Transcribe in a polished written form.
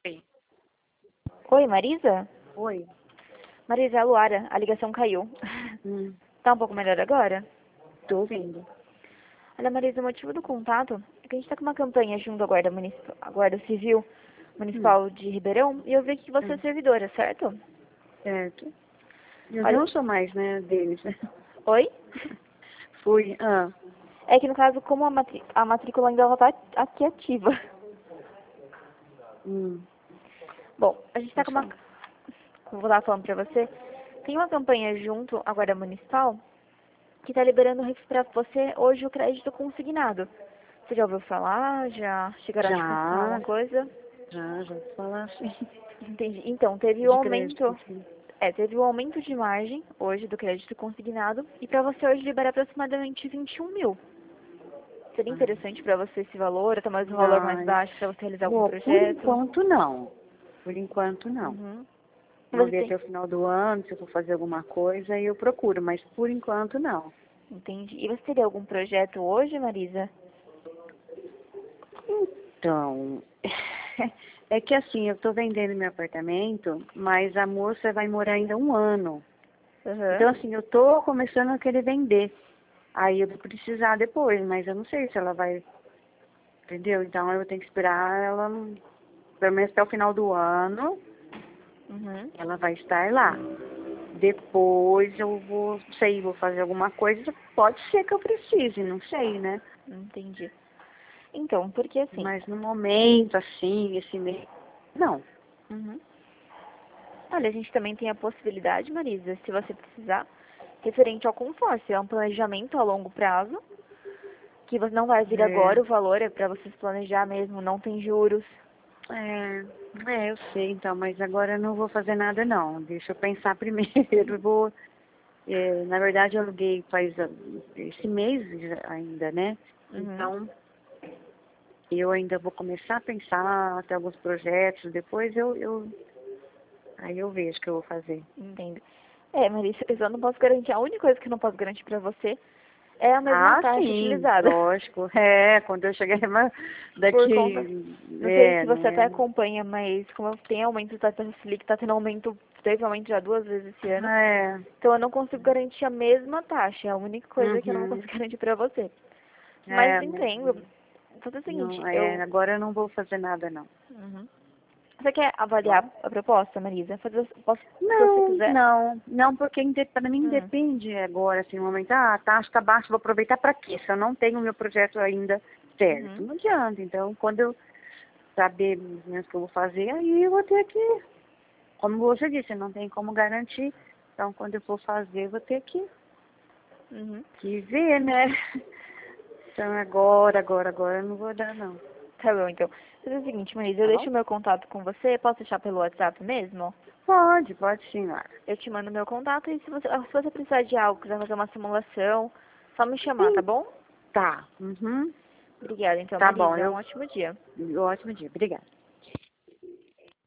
Oi. Oi, Marisa? Oi. Marisa, é a Luara, a ligação caiu. Hum, Tá um pouco melhor agora? Tô ouvindo. Olha, Marisa, o motivo do contato é que a gente tá com uma campanha junto à à Guarda Civil Hum, Municipal de Ribeirão e eu vi que você é hum, servidora, certo? certo. Eu Olha, não sou mais, né, deles. oi? Fui. É que no caso, como a matrícula ainda ela tá aqui ativa. Hum, Bom, a gente tá pode com uma... falar. Como eu tava falando pra você, tem uma campanha junto à Guarda Municipal que tá liberando pra você hoje o crédito consignado. Você já ouviu falar? Já chegaram a te confirmar alguma Já, coisa? já vou falar assim. Entendi. Então, teve o De crédito, aumento, assim. teve o aumento de margem hoje do crédito consignado e para você hoje liberar aproximadamente 21 mil. Seria interessante para você esse valor, até mais um valor mais Mas, baixo para você realizar algum bom, por projeto? enquanto não. Por enquanto não. Uhum. Vamos Você ver tem... até o final do ano, se eu for fazer alguma coisa, aí eu procuro, mas por enquanto não. Entendi. E você teria algum projeto hoje, Marisa? Então, é que assim, eu estou vendendo meu apartamento, mas a moça vai morar ainda 1 ano. Uhum. Então, assim, eu tô começando a querer vender. Aí eu vou precisar depois, mas eu não sei se ela vai, entendeu? Então eu tenho que esperar ela, pelo menos até o final do ano, Uhum. ela vai estar lá. Depois eu vou, não sei, vou fazer alguma coisa. Pode ser que eu precise, não sei, né? Entendi. Então, porque assim... Mas no momento, assim, esse mês, não. Uhum. Olha, a gente também tem a possibilidade, Marisa, se você precisar, referente ao consórcio. É um planejamento a longo prazo, que você não vai vir É, agora o valor, é para você se planejar mesmo, não tem juros. é, eu sei, então, mas agora eu não vou fazer nada, não. Deixa eu pensar primeiro. Eu vou, na verdade, eu aluguei faz esse mês ainda, né? Uhum, Então, eu ainda vou começar a pensar até alguns projetos, depois aí eu vejo o que eu vou fazer. entendo. É, Marisa, eu só não posso garantir, a única coisa que eu não posso garantir para você é a mesma Ah, taxa sim, utilizada. lógico. Quando eu chegar Por conta, daqui, não sei se você até né? acompanha, mas como tem aumento da taxa Selic, tá tendo aumento, teve aumento já 2 vezes esse ano, É, então eu não consigo garantir a mesma taxa, é a única coisa que eu não vou uhum, conseguir garantir para você. Mas mas entendo, fazer o seguinte, não, eu... agora eu não vou fazer nada, não. Uhum. Você quer Tá avaliar bom? a proposta, Marisa? Se você Não, quiser. não, não, porque para mim Hum, depende agora, assim, no momento, a taxa tá baixa, vou aproveitar para quê? Se eu não tenho o meu projeto ainda certo, uhum, não adianta. Então, quando eu saber menos o que eu vou fazer, aí eu vou ter que, como você disse, não tem como garantir. Então, quando eu for fazer, eu vou ter uhum. que ver, né? Então, agora eu não vou dar, não. Tá bom, então. Fazer o seguinte, Marisa, eu Tá bom? deixo o meu contato com você. Posso deixar pelo WhatsApp mesmo? Pode sim, Lara. Eu te mando meu contato e se você precisar de algo, quiser fazer uma simulação, só me chamar, tá Sim, bom? tá. Uhum. Obrigada, então, Tá bom, Marisa. Um ótimo dia. ótimo dia. Obrigada.